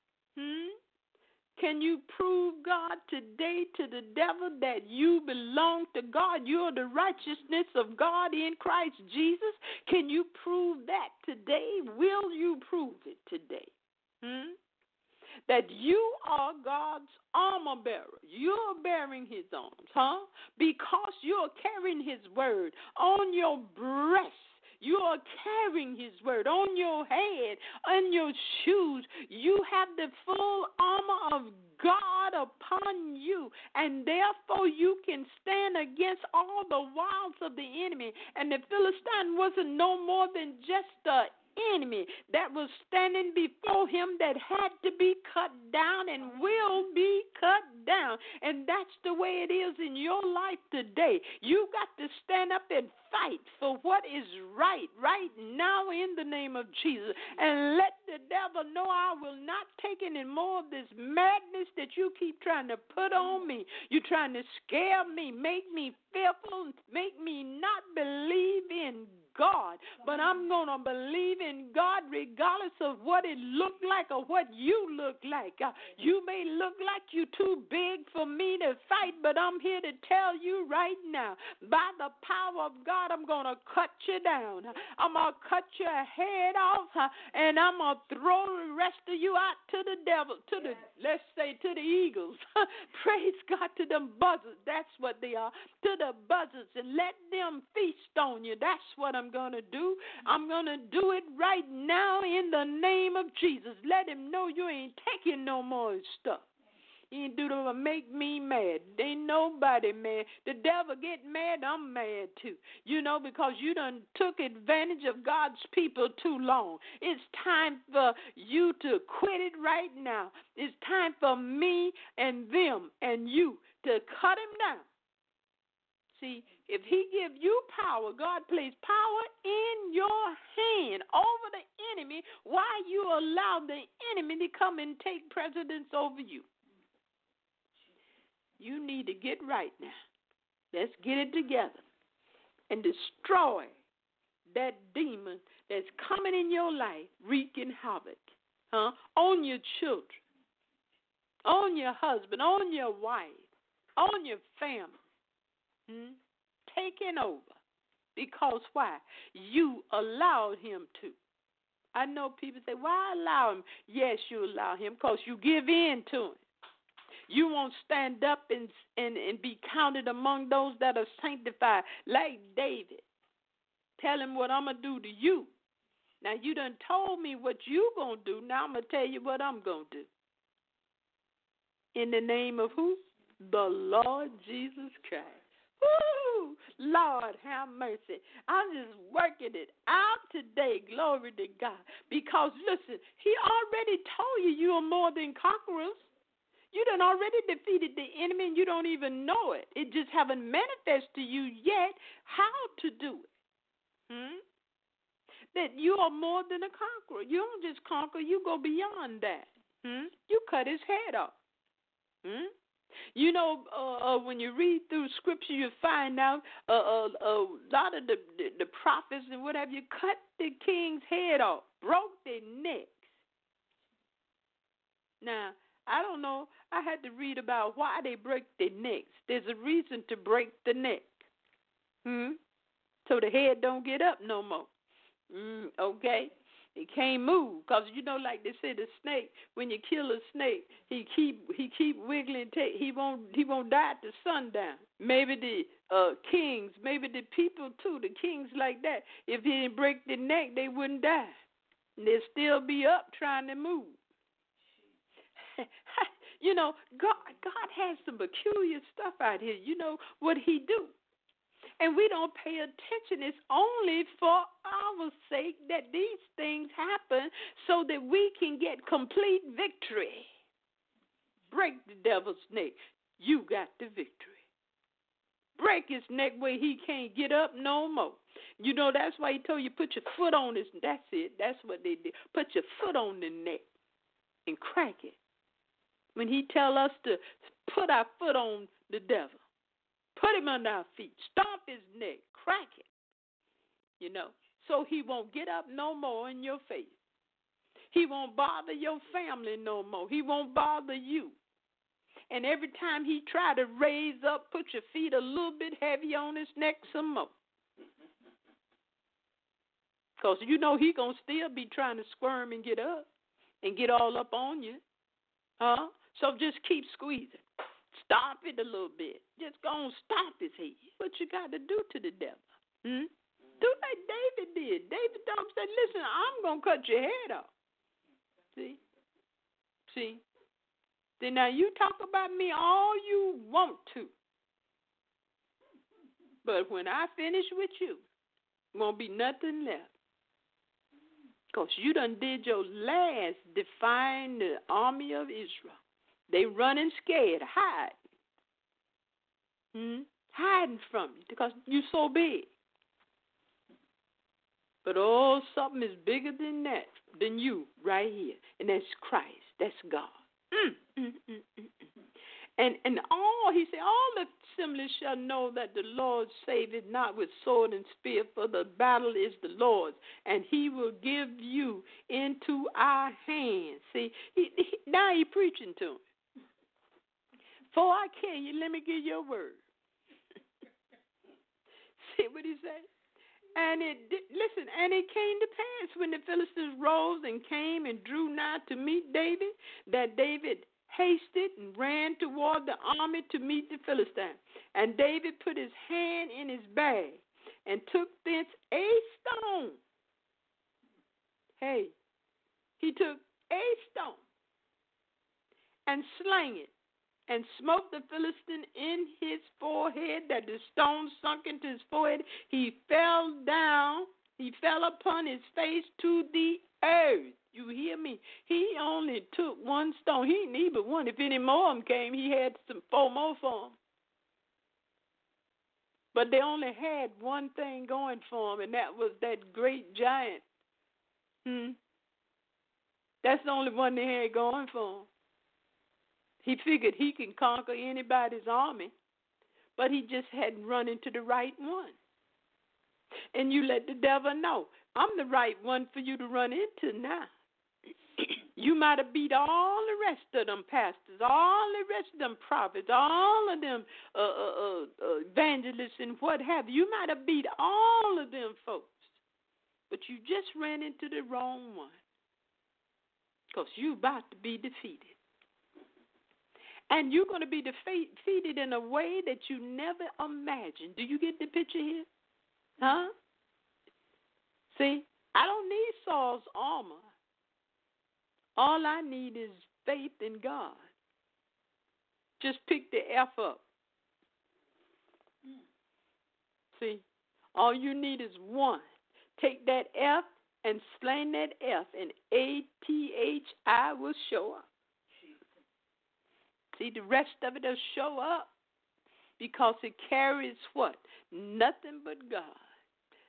Hmm? Can you prove God today to the devil that you belong to God? You're the righteousness of God in Christ Jesus. Can you prove that today? Will you prove it today? Hmm? That you are God's armor bearer. You're bearing his arms, huh? Because you're carrying his word on your breast. You are carrying his word on your head, on your shoes. You have the full armor of God upon you, and therefore you can stand against all the wiles of the enemy. And the Philistine wasn't no more than just the enemy that was standing before him that had to be cut down and will be cut down. And that's the way it is in your life today. You got to stand up and fight for what is right right now in the name of Jesus, and let the devil know I will not take any more of this madness that you keep trying to put on me. You're trying to scare me, make me fearful, make me not believe in God, but I'm going to believe in God regardless of what it looked like or what you look like. Uh, you may look like you're too big for me to fight, but I'm here to tell you right now, by the power of God, I'm going to cut you down. I'm going to cut your head off, uh, and I'm going to throw the rest of you out to the devil, to the, let's say, to the eagles. Praise God, to them buzzards. That's what they are, to the buzzards, and let them feast on you. That's what I'm I'm going to do. I'm going to do it right now in the name of Jesus. Let him know you ain't taking no more stuff. You ain't do to make me mad. Ain't nobody mad. The devil get mad, I'm mad too. You know, because you done took advantage of God's people too long. It's time for you to quit it right now. It's time for me and them and you to cut him down. See, if he give you power, God placed power in your hand over the enemy. Why you allow the enemy to come and take precedence over you? You need to get right now. Let's get it together and destroy that demon that's coming in your life, wreaking havoc, huh? On your children, on your husband, on your wife, on your family. Hmm? Taking over. Because why? You allowed him to. I know people say, why allow him? Yes, you allow him because you give in to him. You won't stand up and, and, and be counted among those that are sanctified like David. Tell him what I'm going to do to you. Now, you done told me what you going to do. Now I'm going to tell you what I'm going to do. In the name of who? The Lord Jesus Christ. Woo! Lord, have mercy. I'm just working it out today. Glory to God. Because, listen, he already told you you are more than conquerors. You done already defeated the enemy, and you don't even know it. It just haven't manifested to you yet how to do it. Hmm? That you are more than a conqueror. You don't just conquer, you go beyond that. Hmm? You cut his head off. Hmm? You know, uh, uh, when you read through Scripture, you find out uh, uh, a lot of the, the, the prophets and whatever, you cut the king's head off, broke their necks. Now, I don't know. I had to read about why they break their necks. There's a reason to break the neck. Hmm? So the head don't get up no more. Mm, okay? It can't move because, you know, like they say, the snake, when you kill a snake, he keep he keep wiggling. Take, he won't he won't die at the sundown. Maybe the uh, kings, maybe the people too, the kings like that. If he didn't break their neck, they wouldn't die. They'd still be up trying to move. You know, God God has some peculiar stuff out here. You know what he do. And we don't pay attention. It's only for our sake that these things happen so that we can get complete victory. Break the devil's neck. You got the victory. Break his neck where he can't get up no more. You know, that's why he told you put your foot on his. That's it. That's what they did. Put your foot on the neck and crack it. When he tell us to put our foot on the devil. Put him under our feet. Stomp his neck. Crack it. You know, so he won't get up no more in your face. He won't bother your family no more. He won't bother you. And every time he try to raise up, put your feet a little bit heavy on his neck some more. Because you know he going to still be trying to squirm and get up and get all up on you. Huh? So just keep squeezing. Stomp it a little bit. Just go and stomp his head. What you got to do to the devil? Hmm? Do like David did. David told him, said, listen, I'm going to cut your head off. See? See? Then now you talk about me all you want to. But when I finish with you, won't be nothing left. Because you done did your last defying the army of Israel. They running scared, hiding. Hmm? Hiding from you because you so big. But oh, something is bigger than that, than you right here. And that's Christ. That's God. Mm, mm, mm, mm, mm. And and all, he said, all the assemblies shall know that the Lord saveth not with sword and spear, for the battle is the Lord's, and he will give you into our hands. See, he, he, now he preaching to him. Before I kill you, let me give you a word. See what he said? And it did, listen, and it came to pass when the Philistines rose and came and drew nigh to meet David, that David hasted and ran toward the army to meet the Philistines. And David put his hand in his bag and took thence a stone. Hey, he took a stone and slang it and smote the Philistine in his forehead, that the stone sunk into his forehead. He fell down, he fell upon his face to the earth. You hear me? He only took one stone. He didn't need but one. If any more of them came, he had some four more for them. But they only had one thing going for him, and that was that great giant. Hmm? That's the only one they had going for him. He figured he can conquer anybody's army, but he just hadn't run into the right one. And you let the devil know, I'm the right one for you to run into now. You might have beat all the rest of them pastors, all the rest of them prophets, all of them uh, uh, uh, evangelists and what have you. You might have beat all of them folks, but you just ran into the wrong one because you're about to be defeated. And you're going to be defeated in a way that you never imagined. Do you get the picture here? Huh? See, I don't need Saul's armor. All I need is faith in God. Just pick the F up. See, all you need is one. Take that F and slang that F, and A T H I will show up. See, the rest of it will show up because it carries what? Nothing but God.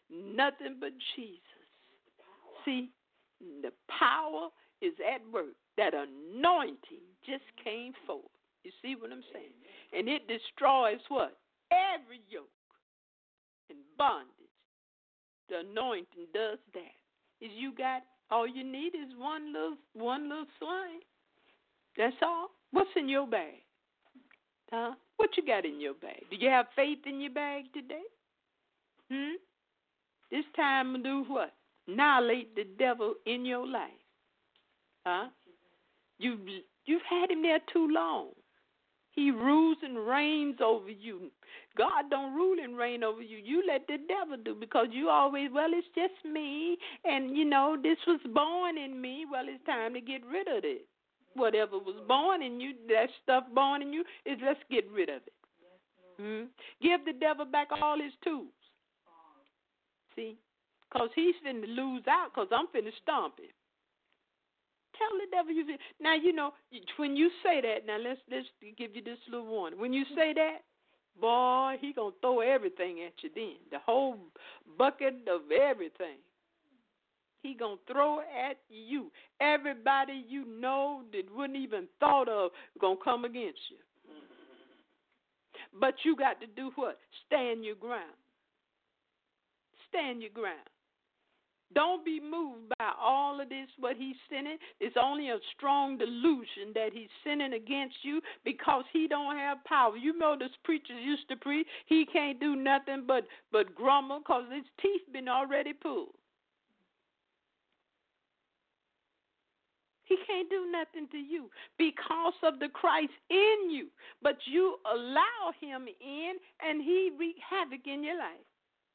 Nothing but Jesus. See, the power is at work. that anointing just came forth. You see what I'm saying? And it destroys what? Every yoke and bondage. The anointing does that. Is you got all you need is one little one little sling. That's all. What's in your bag? Huh? What you got in your bag? Do you have faith in your bag today? Hmm? This time do what? Annihilate the devil in your life. Huh? You've, you've had him there too long. He rules and reigns over you. God don't rule and reign over you. You let the devil do because you always, well, it's just me. And, you know, this was born in me. Well, it's time to get rid of it. Whatever was born in you, that stuff born in you, is let's get rid of it. Hmm? Give the devil back all his tools. See? Because he's finna lose out because I'm finna stomp him. Tell the devil you. Now, you know, when you say that, now let's, let's give you this little warning. When you say that, boy, he going to throw everything at you then. The whole bucket of everything. He going to throw at you. Everybody you know that wouldn't even thought of going to come against you. But you got to do what? Stand your ground. Stand your ground. Don't be moved by all of this, what he's sending. It's only a strong delusion that he's sending against you because he don't have power. You know this preachers used to preach, he can't do nothing but, but grumble because his teeth been already pulled. He can't do nothing to you because of the Christ in you. But you allow him in and he wreak havoc in your life.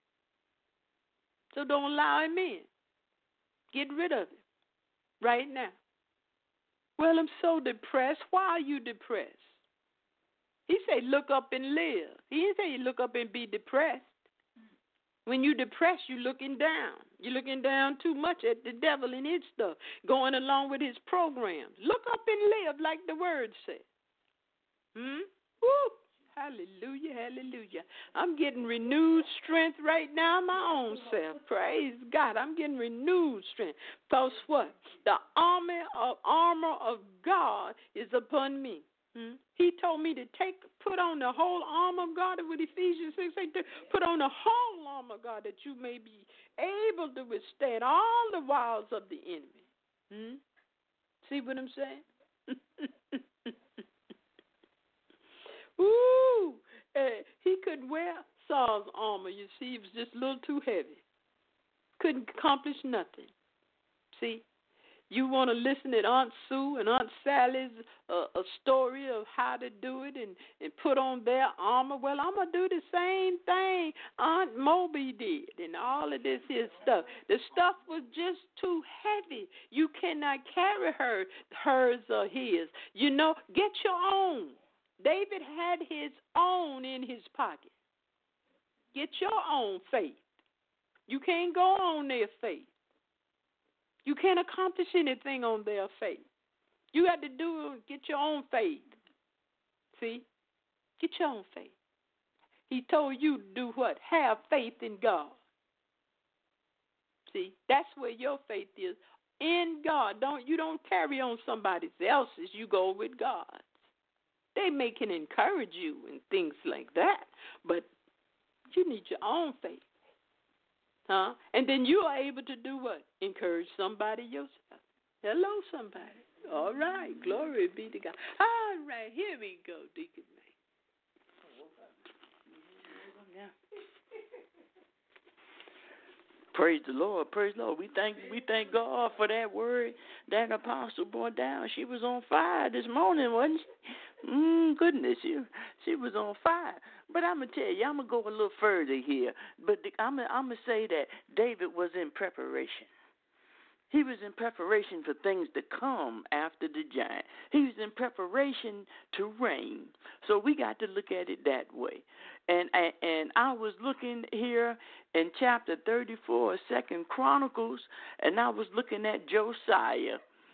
So don't allow him in. Get rid of it right now. Well, I'm so depressed. Why are you depressed? He said, look up and live. He didn't say you look up and be depressed. When you're depressed, you're looking down. You're looking down too much at the devil and his stuff, going along with his programs. Look up and live like the word said. Hmm? Woo! Hallelujah, hallelujah. I'm getting renewed strength right now, my own self. Praise God. I'm getting renewed strength. Because what? The armor of, armor of God is upon me. Hmm? He told me to take, put on the whole armor of God with Ephesians six eight, put on the whole armor of God that you may be able to withstand all the wiles of the enemy. Hmm? See what I'm saying? Ooh, uh, he couldn't wear Saul's armor. You see, it was just a little too heavy. Couldn't accomplish nothing. See, you want to listen to Aunt Sue and Aunt Sally's uh, a story of how to do it and, and put on their armor. Well, I'm going to do the same thing Aunt Moby did and all of this here stuff. The stuff was just too heavy. You cannot carry her, hers or his. You know, get your own. David had his own in his pocket. Get your own faith. You can't go on their faith. You can't accomplish anything on their faith. You got to do get your own faith. See? Get your own faith. He told you to do what? Have faith in God. See? That's where your faith is. In God. Don't you don't carry on somebody else's. You go with God. They may can encourage you and things like that, but you need your own faith. Huh? And then you are able to do what? Encourage somebody yourself. Hello, somebody. All right. Glory be to God. All right. Here we go, Deacon May. Praise the Lord. Praise the Lord. We thank we thank God for that word that apostle brought down. She was on fire this morning, wasn't she? Mm, goodness, she, she was on fire. But I'm going to tell you, I'm going to go a little further here. But the, I'm going I'm to say that David was in preparation. He was in preparation for things to come after the giant. He was in preparation to reign. So we got to look at it that way. And and I was looking here in chapter thirty-four of Second Chronicles, and I was looking at Josiah.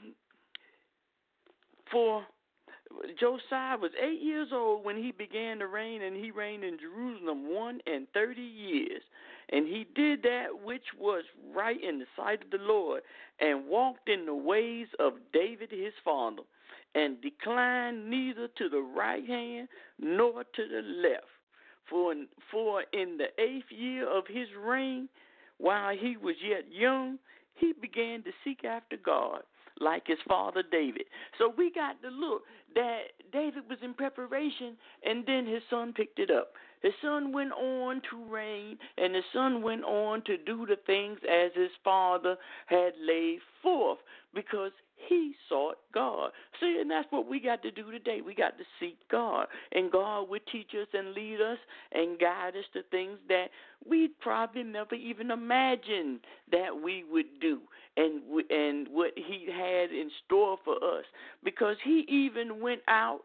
For Josiah was eight years old when he began to reign, and he reigned in Jerusalem one and thirty years. And he did that which was right in the sight of the Lord, and walked in the ways of David his father, and declined neither to the right hand nor to the left. For in, for in the eighth year of his reign, while he was yet young, he began to seek after God, like his father David. So we got to look that David was in preparation, and then his son picked it up. His son went on to reign, and his son went on to do the things as his father had laid forth, because he sought God. See, and that's what we got to do today. We got to seek God, and God will teach us and lead us and guide us to things that we probably never even imagined that we would do, and and what he had in store for us, because he even went out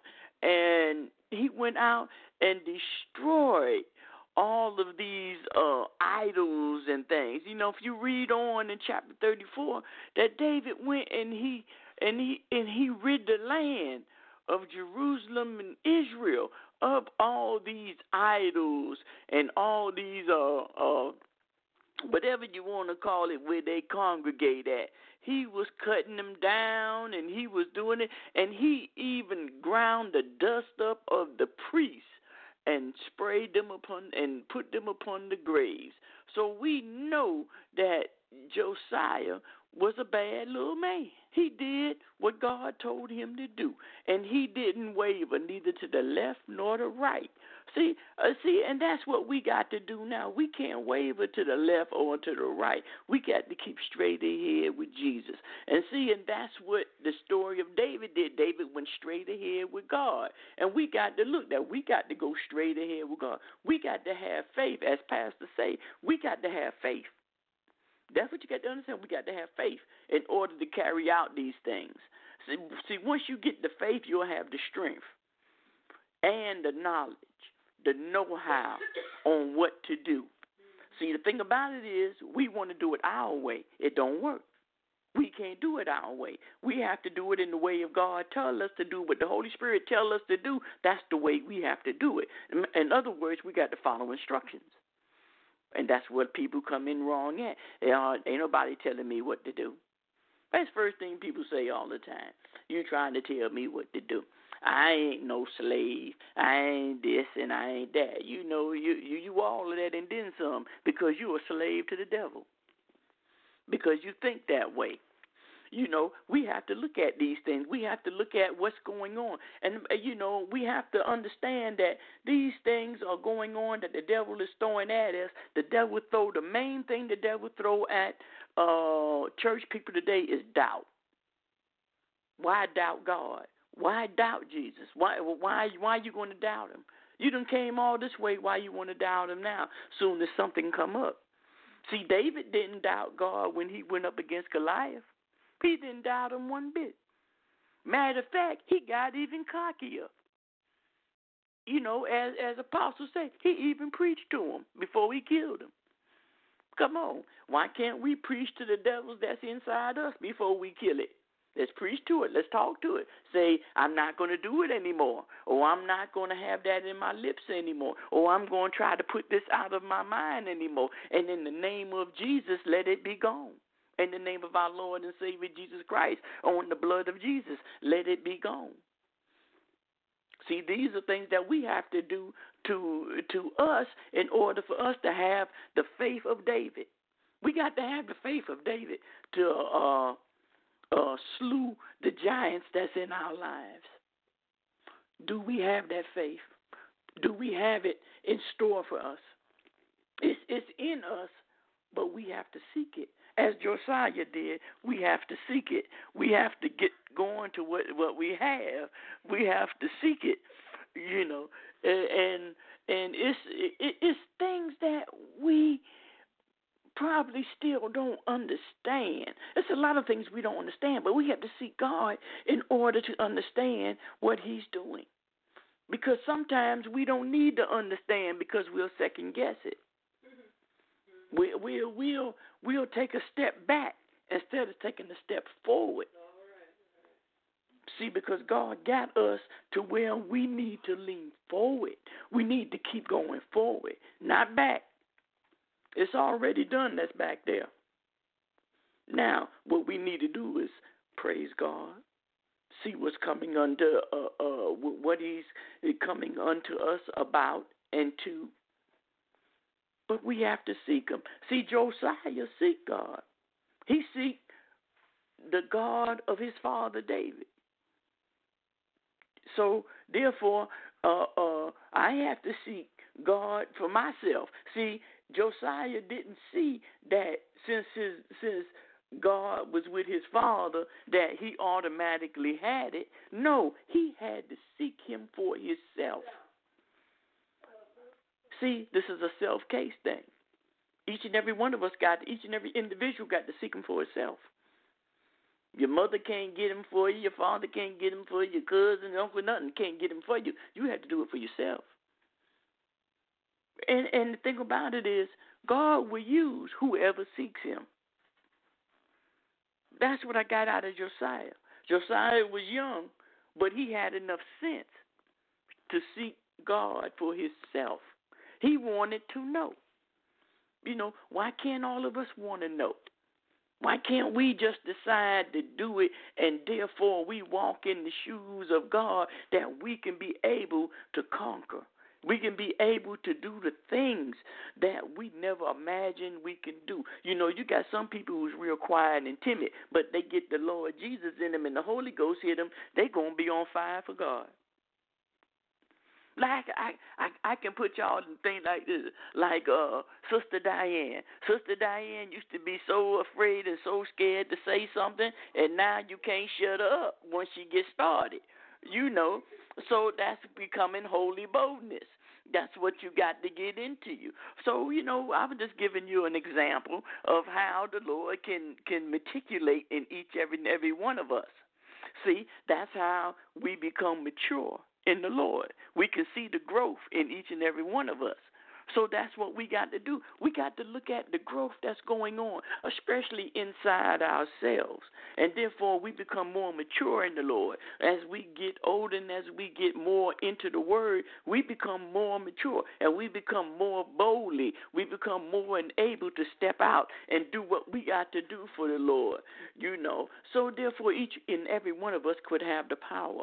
and he went out and destroyed all of these uh, idols and things. You know, if you read on in chapter thirty-four, that David went and he and he and he rid the land of Jerusalem and Israel of all these idols and all these uh uh whatever you want to call it, where they congregate at. He was cutting them down, and he was doing it, and he even ground the dust up of the priests and sprayed them upon and put them upon the graves. So we know that Josiah was a bad little man. He did what God told him to do, and he didn't waver neither to the left nor the right. See, uh, see, and that's what we got to do now. We can't waver to the left or to the right. We got to keep straight ahead with Jesus. And see, and that's what the story of David did. David went straight ahead with God. And we got to look that we got to go straight ahead with God. We got to have faith, as Pastor say. We got to have faith. That's what you got to understand. We got to have faith in order to carry out these things. See, see, once you get the faith, you'll have the strength and the knowledge, the know-how on what to do. See, the thing about it is we want to do it our way. It don't work. We can't do it our way. We have to do it in the way of God tell us to do. What the Holy Spirit tell us to do, that's the way we have to do it. In, in other words, we got to follow instructions. And that's what people come in wrong at. They are, ain't nobody telling me what to do. That's the first thing people say all the time. You trying to tell me what to do. I ain't no slave. I ain't this and I ain't that. You know, you, you, you all of that and then some, because you're a slave to the devil. Because you think that way. You know, we have to look at these things. We have to look at what's going on. And, you know, we have to understand that these things are going on that the devil is throwing at us. The devil throw, the main thing the devil throw at uh, church people today is doubt. Why doubt God? Why doubt Jesus? Why why why are you going to doubt him? You done came all this way. Why you want to doubt him now? Soon as something come up. See, David didn't doubt God when he went up against Goliath. He didn't doubt him one bit. Matter of fact, he got even cockier. You know, as as apostles say, he even preached to him before he killed him. Come on. Why can't we preach to the devils that's inside us before we kill it? Let's preach to it. Let's talk to it. Say, I'm not going to do it anymore. Or I'm not going to have that in my lips anymore. Or I'm going to try to put this out of my mind anymore. And in the name of Jesus, let it be gone. In the name of our Lord and Savior Jesus Christ, on the blood of Jesus, let it be gone. See, these are things that we have to do to to us in order for us to have the faith of David. We got to have the faith of David to uh, uh, slew the giants that's in our lives. Do we have that faith? Do we have it in store for us? It's, it's in us, but we have to seek it. As Josiah did, we have to seek it. We have to get going to what, what we have. We have to seek it, you know. And and it's it, it's things that we probably still don't understand. There's a lot of things we don't understand, but we have to seek God in order to understand what he's doing. Because sometimes we don't need to understand because we'll second guess it. We, we'll, we'll, we'll take a step back instead of taking a step forward. See, because God got us to where we need to lean forward. We need to keep going forward, not back. It's already done. That's back there. Now, what we need to do is praise God, see what's coming under, uh, uh, what He's coming unto us about and to. But we have to seek Him. See, Josiah seek God. He seek the God of his father David. So, therefore, uh, uh, I have to seek God for myself. See, Josiah didn't see that since his since God was with his father that he automatically had it. No, he had to seek Him for himself. See, this is a self-case thing. Each and every one of us got, each and every individual got to seek Him for itself. Your mother can't get Him for you. Your father can't get Him for you. Your cousin, uncle, nothing can't get Him for you. You have to do it for yourself. And and the thing about it is, God will use whoever seeks Him. That's what I got out of Josiah. Josiah was young, but he had enough sense to seek God for himself. He wanted to know. You know, why can't all of us want to know? Why can't we just decide to do it, and therefore we walk in the shoes of God that we can be able to conquer? We can be able to do the things that we never imagined we can do. You know, you got some people who's real quiet and timid, but they get the Lord Jesus in them and the Holy Ghost hit them, they going to be on fire for God. Like I, I, I can put y'all in things like this, like uh, Sister Diane. Sister Diane used to be so afraid and so scared to say something, and now you can't shut her up once she gets started. You know, so that's becoming holy boldness. That's what you got to get into you. So, you know, I'm just giving you an example of how the Lord can, can matriculate in each every every one of us. See, that's how we become mature in the Lord. We can see the growth in each and every one of us. So that's what we got to do. We got to look at the growth that's going on, especially inside ourselves. And therefore, we become more mature in the Lord. As we get older and as we get more into the Word, we become more mature and we become more boldly. We become more and able to step out and do what we got to do for the Lord, you know. So therefore, each and every one of us could have the power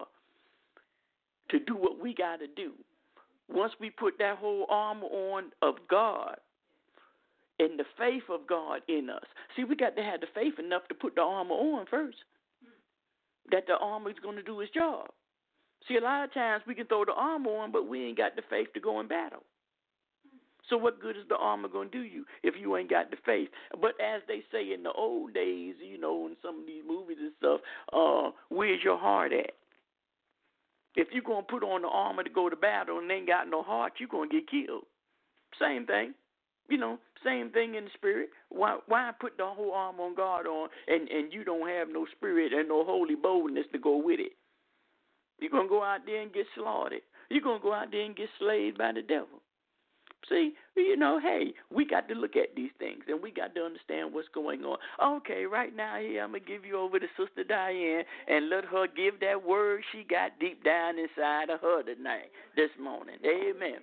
to do what we got to do. Once we put that whole armor on of God and the faith of God in us. See, we got to have the faith enough to put the armor on first, that the armor is going to do its job. See, a lot of times we can throw the armor on, but we ain't got the faith to go in battle. So what good is the armor going to do you if you ain't got the faith? But as they say in the old days, you know, in some of these movies and stuff, uh, where's your heart at? If you're going to put on the armor to go to battle and ain't got no heart, you're going to get killed. Same thing. You know, same thing in the spirit. Why why put the whole armor on God on and, and you don't have no spirit and no holy boldness to go with it? You're going to go out there and get slaughtered. You're going to go out there and get slayed by the devil. See, you know, hey, we got to look at these things, and we got to understand what's going on. Okay, right now here, I'm going to give you over to Sister Diane and let her give that word she got deep down inside of her tonight, this morning. Amen.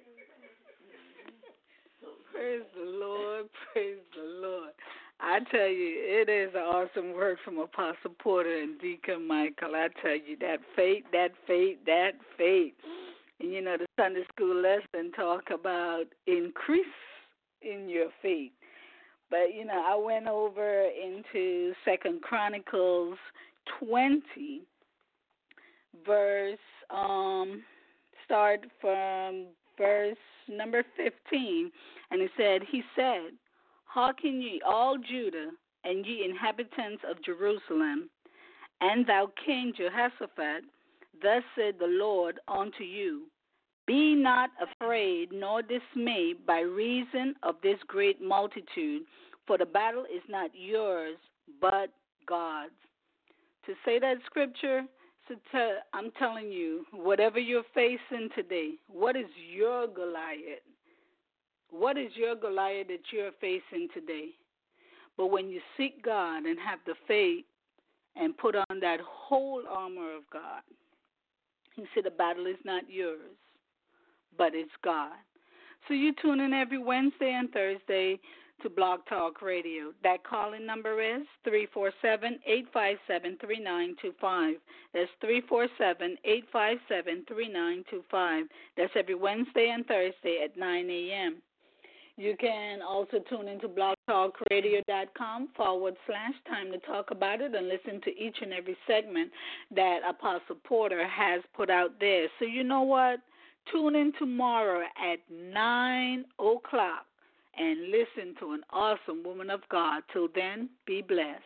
Praise the Lord, praise the Lord. I tell you, it is an awesome word from Apostle Porter and Deacon Michael. I tell you, that faith, that faith, that faith. And, you know, the Sunday school lesson talk about increase in your faith. But, you know, I went over into Second Chronicles twenty, verse, um, start from verse number fifteen. And it said, he said, hearken ye all Judah, and ye inhabitants of Jerusalem, and thou King Jehoshaphat, thus said the Lord unto you, be not afraid nor dismayed by reason of this great multitude, for the battle is not yours, but God's. To say that scripture, so to, I'm telling you, whatever you're facing today, what is your Goliath? What is your Goliath that you're facing today? But when you seek God and have the faith and put on that whole armor of God, he said the battle is not yours, but it's God. So you tune in every Wednesday and Thursday to Blog Talk Radio. That calling number is three four seven, eight five seven, three nine two five. That's three four seven, eight five seven, three nine two five. That's every Wednesday and Thursday at nine a.m. You can also tune into blogtalkradio.com forward slash time to talk about it and listen to each and every segment that Apostle Porter has put out there. So you know what? Tune in tomorrow at nine o'clock and listen to an awesome woman of God. Till then, be blessed.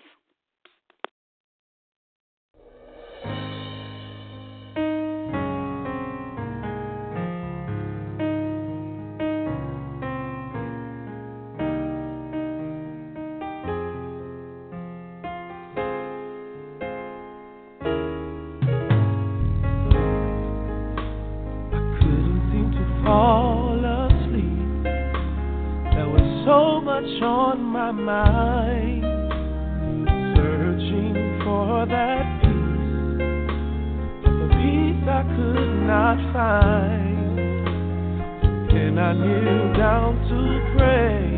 Fall asleep. There was so much on my mind, searching for that peace, the peace I could not find. Then I kneel down to pray,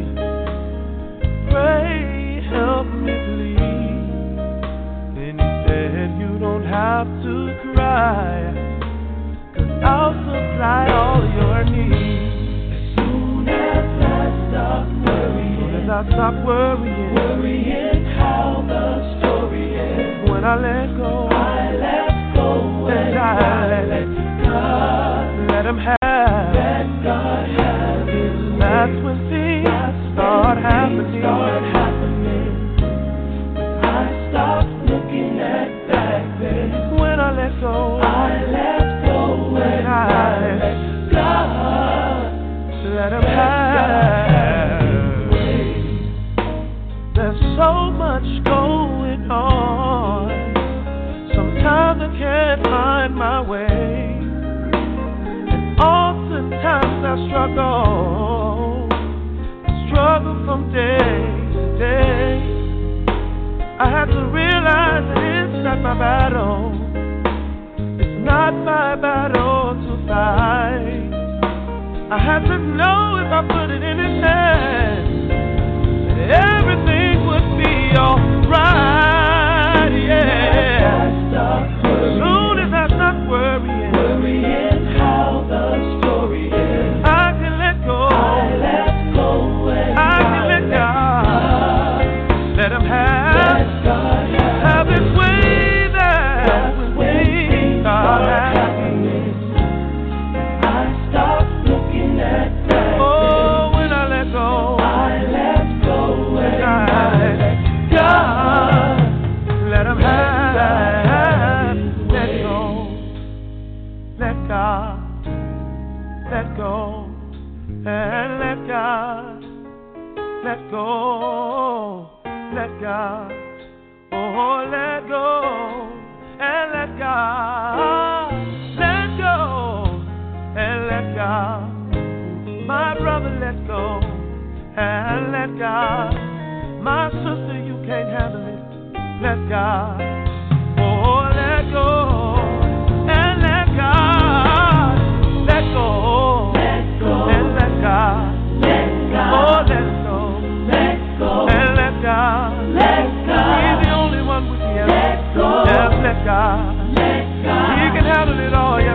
pray, help me please. Then he said, you don't have to cry, I'll supply all your needs. As soon as I stop worrying, as I stop worrying, worrying how the story ends. When I let go, I let go, and I let, let God, let Him have, let God have His way. That's when things That's start when happening. Things start happening. When I stop looking at back then. When I let go, I let When I let God, let Him have. There's so much going on. Sometimes I can't find my way, and oftentimes I struggle, struggle from day to day. I have to realize that it's not my battle. Not my battle to fight. I have to know if I put it in His hands, that everything would be alright, yeah. As soon as I stop worrying, worrying how the story is, I can let go. I let go and I can let God. Let Him have, have His way there with me. Start happening. I stop looking at that. Oh, when I let go, I let go and I let God. Let Him have. Let go. Let God. Let go. And let God. Let go. Let God. Oh, let go. And let God, let go, and let God, my brother, let go, and let God, my sister, you can't handle it, let God, oh, let go, and let God, let go, let go, and let God, let God, oh, let go, let go, and let God, let God, He's the only one with the answer, let go, yes, let God, let God, He can handle it all, yeah.